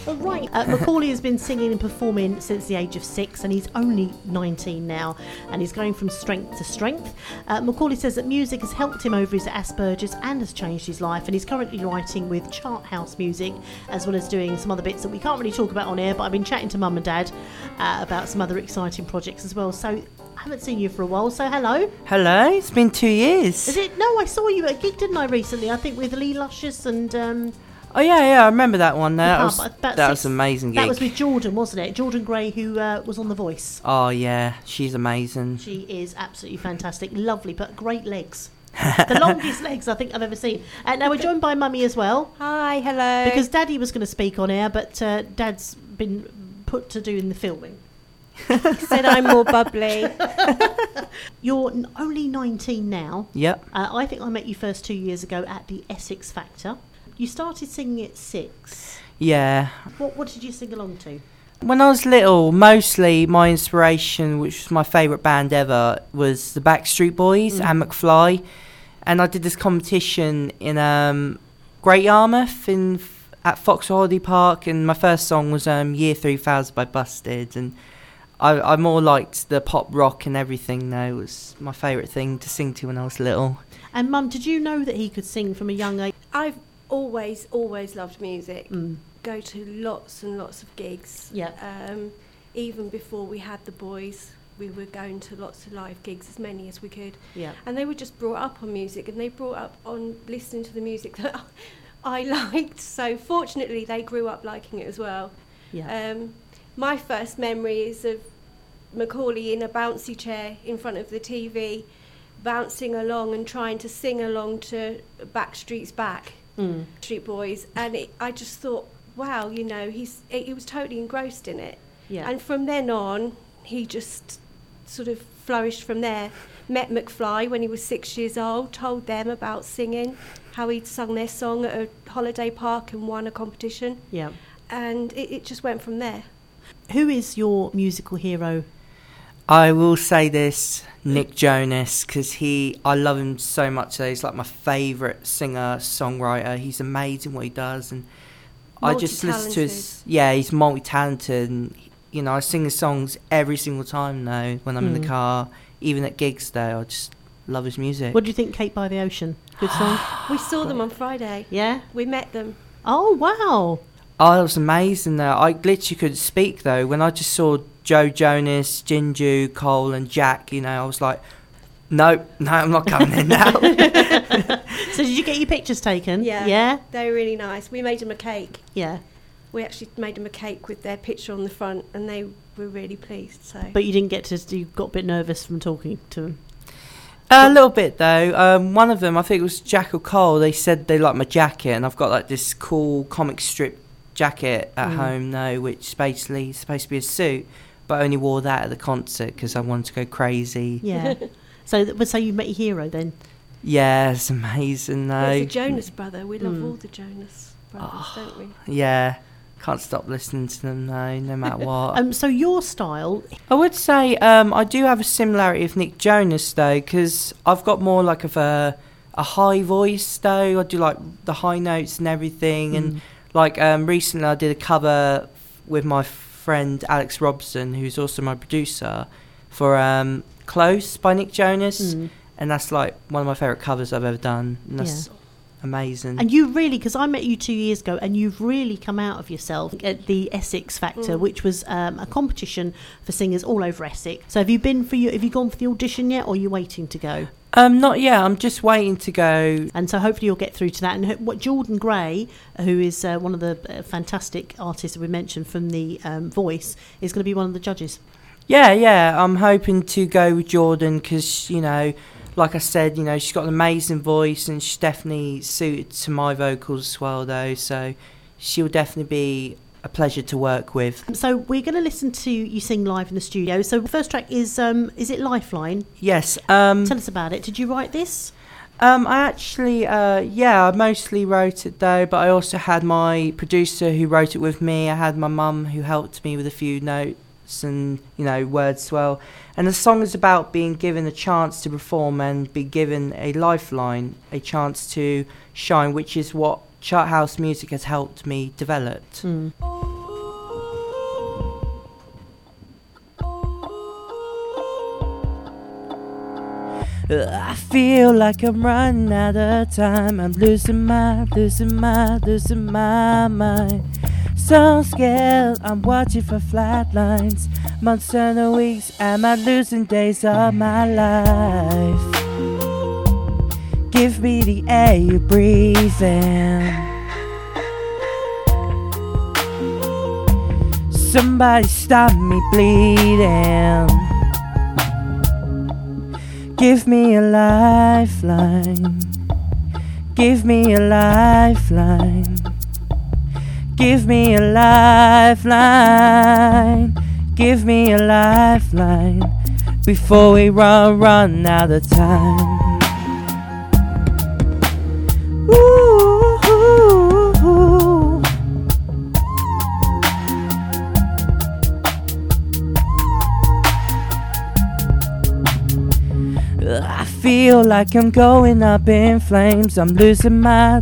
Right, Macaulay has been singing and performing since the age of 6, and he's only 19 now, and he's going from strength to strength. Macaulay says that music has helped him over his Asperger's and has changed his life, and he's currently writing with Charthouse Music, as well as doing some other bits that we can't really talk about on air, but I've been chatting to Mum and Dad about some other exciting projects as well. So I haven't seen you for a while, so hello. Hello, it's been 2 years. Is it? No, I saw you at a gig, didn't I, recently? I think with Lee Luscious and... Oh yeah, I remember that one. That was an amazing gig. That was with Jordan, wasn't it? Jordan Gray, who was on The Voice. Oh yeah, she's amazing. She is absolutely fantastic, lovely, but great legs. The longest legs I think I've ever seen. Now we're joined by Mummy as well. Hi, hello. Because Daddy was going to speak on air, but Dad's been put to doing the filming. He said I'm more bubbly. You're only 19 now. Yep. I think I met you first 2 years ago at the Essex Factor. You started singing at 6. Yeah. What did you sing along to? When I was little, mostly my inspiration, which was my favourite band ever, was the Backstreet Boys and McFly. And I did this competition in Great Yarmouth at Fox Holiday Park, and my first song was Year 3000 by Busted. And I more liked the pop rock and everything, though. It was my favourite thing to sing to when I was little. And Mum, did you know that he could sing from a young age? I've always loved music. Go to lots and lots of gigs. Yeah. Even before we had the boys, we were going to lots of live gigs, as many as we could. Yeah. And they were just brought up on music, and they brought up on listening to the music that I liked. So fortunately, they grew up liking it as well. Yeah. My first memory is of Macaulay in a bouncy chair in front of the TV, bouncing along and trying to sing along to Backstreet's Back. Street Boys, and I just thought, wow, you know, he was totally engrossed in it. Yeah. And from then on, he just sort of flourished from there. Met McFly when he was 6 years old, told them about singing, how he'd sung their song at a holiday park and won a competition. Yeah. And it just went from there. Who is your musical hero? I will say this, Nick Jonas, because I love him so much. He's like my favourite singer, songwriter. He's amazing what he does, and I just listen to his. Yeah, he's multi-talented, and you know I sing his songs every single time now when I'm in the car, even at gigs. Though I just love his music. What do you think, Kate by the Ocean? Good song. We saw them on Friday. Yeah, we met them. Oh wow! Oh, that was amazing. Though I literally couldn't speak though when I just saw Joe Jonas, Jinju, Cole and Jack, you know, I was like, no, I'm not coming in now. So did you get your pictures taken? Yeah. Yeah? They were really nice. We made them a cake. Yeah. We actually made them a cake with their picture on the front, and they were really pleased. So. But you didn't you got a bit nervous from talking to them? A little bit though. One of them, I think it was Jack or Cole, they said they liked my jacket, and I've got like this cool comic strip jacket at home now, which basically is supposed to be a suit. But I only wore that at the concert because I wanted to go crazy. Yeah. So you met your hero then? Yeah, it's amazing though. It's the Jonas brother. We love all the Jonas brothers, don't we? Yeah. Can't stop listening to them though, no matter what. So your style... I would say I do have a similarity with Nick Jonas though, because I've got more like of a high voice though. I do like the high notes and everything. And like recently I did a cover with my friend Alex Robson, who's also my producer, for Close by Nick Jonas, and that's like one of my favourite covers I've ever done, and that's amazing. And you really, because I met you 2 years ago, and you've really come out of yourself at the Essex Factor, which was a competition for singers all over Essex. So have you gone for the audition yet, or are you waiting to go? Not yet. I'm just waiting to go. And so hopefully you'll get through to that. And what Jordan Gray, who is one of the fantastic artists that we mentioned from the Voice, is going to be one of the judges. Yeah. I'm hoping to go with Jordan because, you know, like I said, you know, she's got an amazing voice and she's definitely suited to my vocals as well, though. So she'll definitely be a pleasure to work with. So we're going to listen to you sing live in the studio. So the first track is it Lifeline? Yes. Tell us about it. Did you write this? I actually, I mostly wrote it though, but I also had my producer who wrote it with me. I had my mum who helped me with a few notes and, you know, words as well. And the song is about being given a chance to perform and be given a lifeline, a chance to shine, which is what Charthouse Music has helped me develop. Oh, I feel like I'm running out of time. I'm losing my mind. So scared, I'm watching for flatlines. Months and weeks, am I losing days of my life? Give me the air you breathe in. Somebody stop me bleeding. Give me a lifeline. Give me a lifeline. Give me a lifeline. Give me a lifeline. Before we run out of time. Ooh. I feel like I'm going up in flames. I'm losing my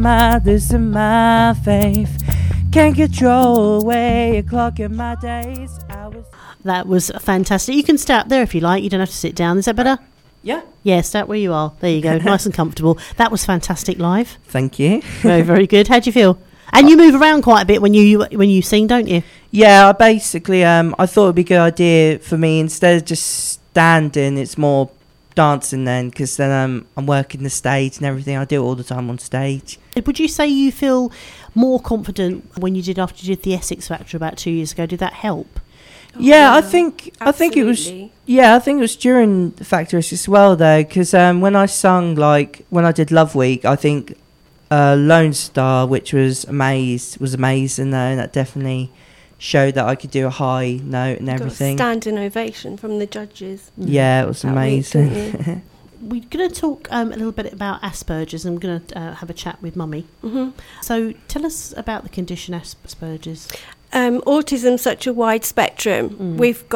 faith. Can't control away a clock in my days. That was fantastic. You can stay up there if you like. You don't have to sit down. Is that better? Yeah. Yeah, stay where you are. There you go. Nice and comfortable. That was fantastic live. Thank you. Very, very good. How do you feel? And you move around quite a bit when you sing, don't you? Yeah, I basically I thought it'd be a good idea for me, instead of just standing, it's more dancing then, because then I'm working the stage and everything. I do it all the time on stage. Would you say you feel more confident when you did after you did the Essex Factor about 2 years ago? Did that help? Yeah, I think it was. Yeah, I think it was during the Factor as well, though, because when I sung, like when I did Love Week, I think Lone Star, which was amazing though, and that definitely showed that I could do a high note and everything. Got a standing ovation from the judges. Yeah, it was amazing. We're going to talk a little bit about Asperger's, and we're going to have a chat with Mummy. Mm-hmm. So tell us about the condition Asperger's. Autism's such a wide spectrum.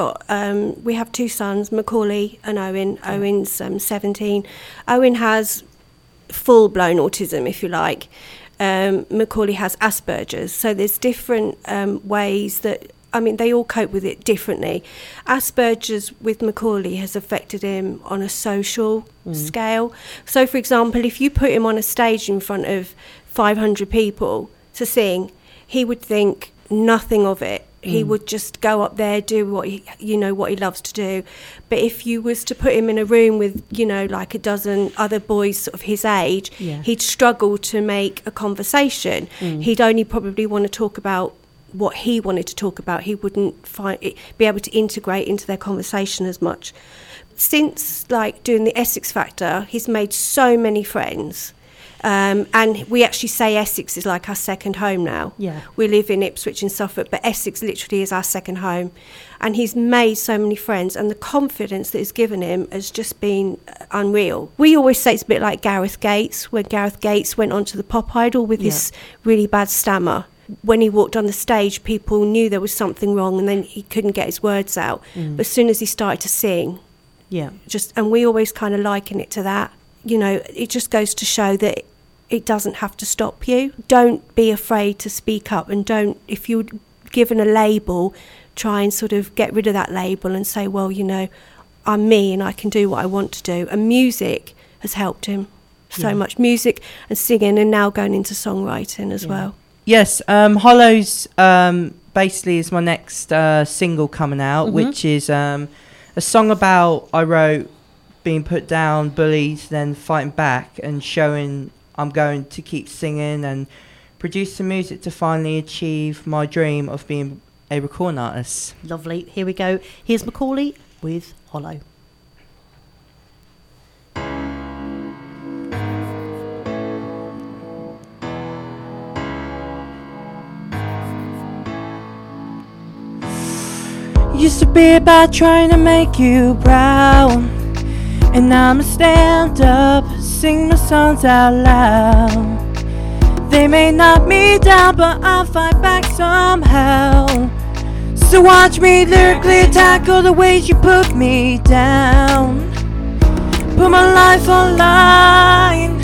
We have two sons, Macaulay and Owen. Okay. Owen's 17. Owen has full-blown autism, if you like. Macaulay has Asperger's. So there's different ways that, they all cope with it differently. Asperger's with Macaulay has affected him on a social scale. So, for example, if you put him on a stage in front of 500 people to sing, he would think nothing of it. He would just go up there, do what he loves to do. But if you was to put him in a room with, like a dozen other boys sort of his age, he'd struggle to make a conversation. He'd only probably want to talk about what he wanted to talk about. He wouldn't be able to integrate into their conversation as much. Since doing the Essex Factor, he's made so many friends. And we actually say Essex is like our second home now. Yeah. We live in Ipswich in Suffolk, but Essex literally is our second home. And he's made so many friends, and the confidence that it's given him has just been unreal. We always say it's a bit like Gareth Gates, when Gareth Gates went onto the Pop Idol with his really bad stammer. When he walked on the stage, people knew there was something wrong, and then he couldn't get his words out. But as soon as he started to sing, and we always kind of liken it to that. It just goes to show that it doesn't have to stop you. Don't be afraid to speak up, and if you're given a label, try and sort of get rid of that label and say, well, I'm me and I can do what I want to do. And music has helped him so much. Music and singing, and now going into songwriting as well. Yes, Hollows basically is my next single coming out, which is a song I wrote being put down, bullied, then fighting back, and showing I'm going to keep singing and produce some music to finally achieve my dream of being a recording artist. Lovely. Here we go. Here's Macaulay with Hollow. Used to be about trying to make you proud, and now I'ma stand up, sing my songs out loud. They may knock me down, but I'll fight back somehow. So watch me lyrically tackle the ways you put me down. Put my life online.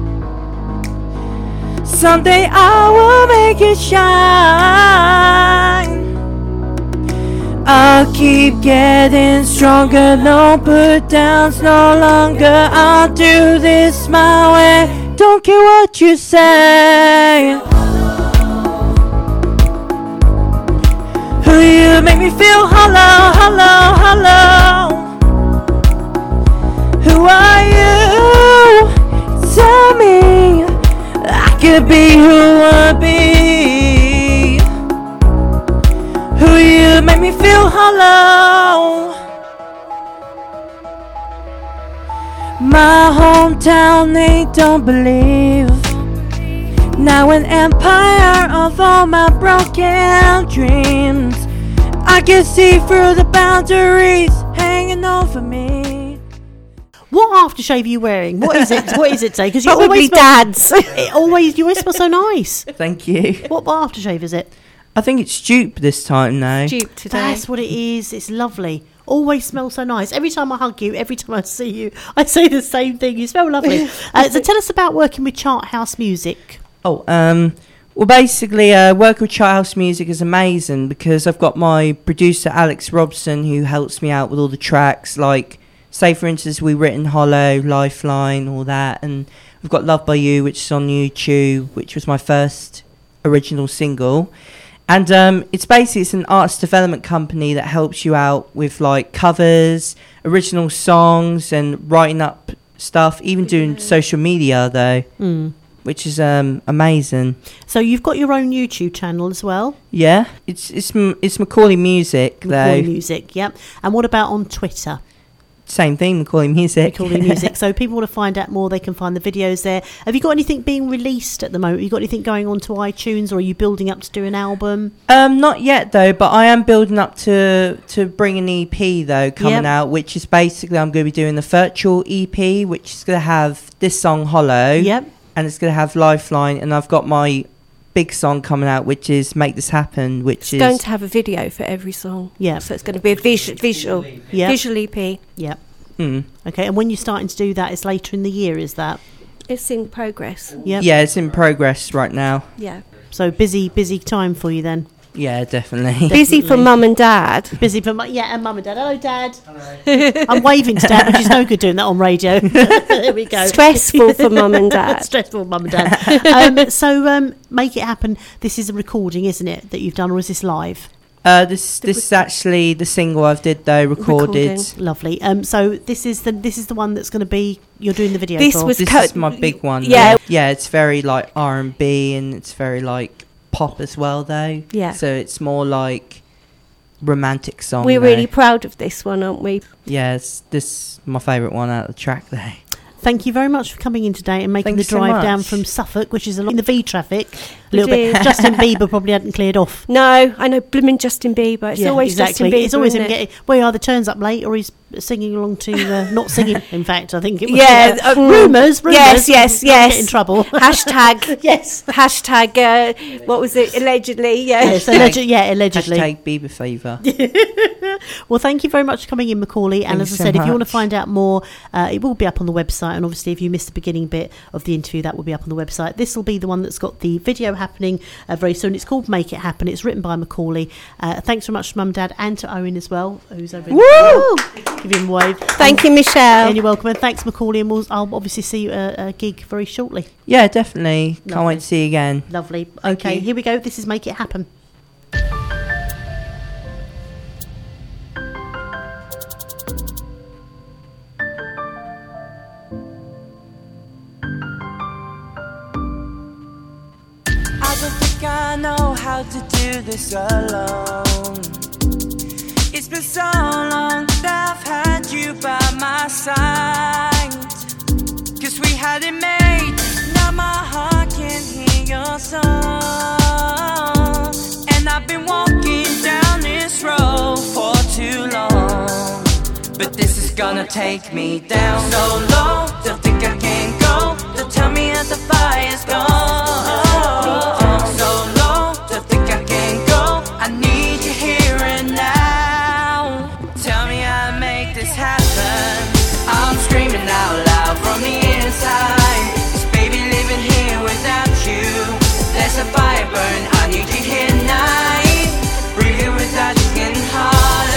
Someday I will make it shine. I'll keep getting stronger, no put downs no longer. I'll do this my way, don't care what you say. Who you make me feel hollow, hollow, hollow. Who are you? Tell me I could be who I be. Who you make me feel hollow. My hometown, they don't believe. Now an empire of all my broken dreams. I can see through the boundaries hanging over me. What aftershave are you wearing? What is it? What is it today? Because you Probably always Dad's. you always smell so nice. Thank you. What aftershave is it? I think it's dupe this time though. Dupe today. That's what it is. It's lovely. Always smells so nice. Every time I hug you, every time I see you, I say the same thing. You smell lovely. So tell us about working with Charthouse Music. Oh, well, basically, working with Charthouse Music is amazing because I've got my producer Alex Robson who helps me out with all the tracks. Like, say for instance, we've written Hollow, Lifeline, all that, and we've got Love by You, which is on YouTube, which was my first original single. And it's an arts development company that helps you out with like covers, original songs, and writing up stuff. Even doing social media though. Which is amazing. So you've got your own YouTube channel as well? Yeah, it's Macaulay Music though. Macaulay Music, yep. And what about on Twitter? Same thing, Macaulay Music. Macaulay Music. So people want to find out more, they can find the videos there. Have you got anything being released at the moment? Have you got anything going on to iTunes, or are you building up to do an album? Not yet though, but I am building up to bring an EP though coming out, which is basically I'm going to be doing the virtual EP, which is going to have this song Hollow. Yep. And it's going to have Lifeline, and I've got my big song coming out, which is Make This Happen, which is going to have a video for every song. Yeah. So it's going to be a visual EP. Yep. Mm. Okay, and when you're starting to do that, it's later in the year, is that? It's in progress. Yep. Yeah, it's in progress right now. Yeah. So busy time for you then. Yeah, definitely. Busy for Mum and Dad. Busy for and Mum and Dad. Hello, Dad. Hello. I'm waving to Dad, which is no good doing that on radio. There we go. Stressful for Mum and Dad. Stressful, Mum and Dad. So Make It Happen. This is a recording, isn't it, that you've done, or is this live? This is actually the single I've did though, recorded. Lovely. So this is the one that's going to be you're doing the video This for. was This is my big one. Yeah. Yeah, it's very like R&B and it's very like pop as well though. Yeah. So it's more like romantic song. We're though. really proud of this one, aren't we? Yeah, this is my favourite one out of the track though. Thank you very much for coming in today and making Thank the you so drive down much. from Suffolk, which is in the V traffic. A little did. bit. Justin Bieber probably hadn't cleared off. No, I know, blooming Justin Bieber. It's always Justin Bieber. It's always him isn't it? getting. Well, he either turns up late or he's singing along to not singing. In fact, I think it was. Yeah, rumours. Yes. Get in trouble. Hashtag. Yes. Hashtag. What was it? Allegedly. Yeah. Yes, allegedly. Hashtag Bieber fever. Well, thank you very much for coming in, Macaulay. And Thank as I you so said, if you want to much. find out more, it will be up on the website. And obviously, if you missed the beginning bit of the interview, that will be up on the website. This will be the one that's got the video happening very soon. It's called Make It Happen. It's written by Macaulay. Thanks very much to Mum, Dad, and to Owen as well, who's over in Woo! Give him a wave. Thank you, Michelle. And you're welcome. And thanks, Macaulay. And I'll obviously see you at a gig very shortly. Yeah, definitely. Can't Lovely. wait to see you again. Lovely. Thank Okay, you. here we go. This is Make It Happen. I don't think I know how to do this alone. It's been so long that I've had you by my side. 'Cause we had it made, now my heart can hear your song. And I've been walking down this road for too long, but this is gonna take me down so low. Don't think I can go, don't tell me that the fire's gone. So low, don't think I can go, I need you here and now. Tell me how to make this happen. I'm screaming out loud from the inside. 'Cause baby, living here without you, there's a fire burn, I need you here tonight. Breathing without you getting hard.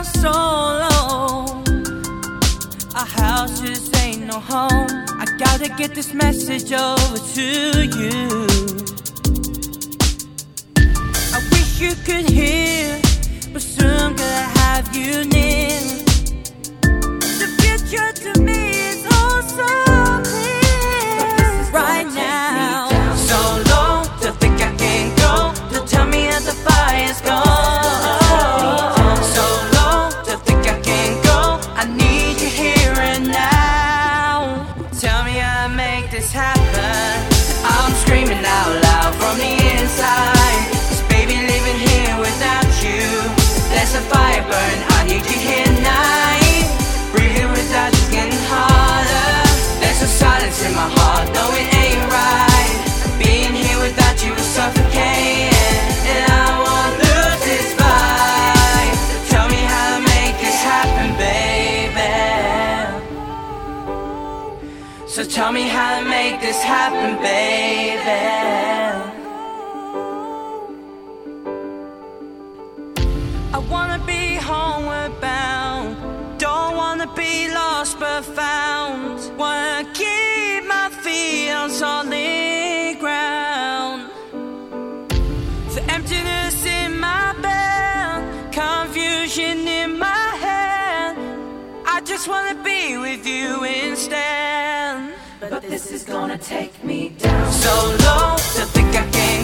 down so low. Our house just ain't no home. I gotta get this message over to you. I wish you could hear, but soon gonna have you near. The future to me is all so clear right now. So low, to think I can go, to tell me how the fire's gone. So low, to think I can go, I need you here and now. Tell me how to make this happen. I'm screaming out loud from the inside. 'Cause baby, living here without you, there's a fire burn, I need you here tonight. Breathing without you's getting harder. There's a silence in my heart, no it ain't right. Being here without you is suffocating, and I won't lose this fight. So tell me how to make this happen, baby. So tell me how to make this happen, baby. I wanna be homeward bound, don't wanna be lost but found. Wanna keep my feet on solid ground. The emptiness in my bed, confusion in my head, I just wanna be with you instead. But this is gonna take me down so low, to think I can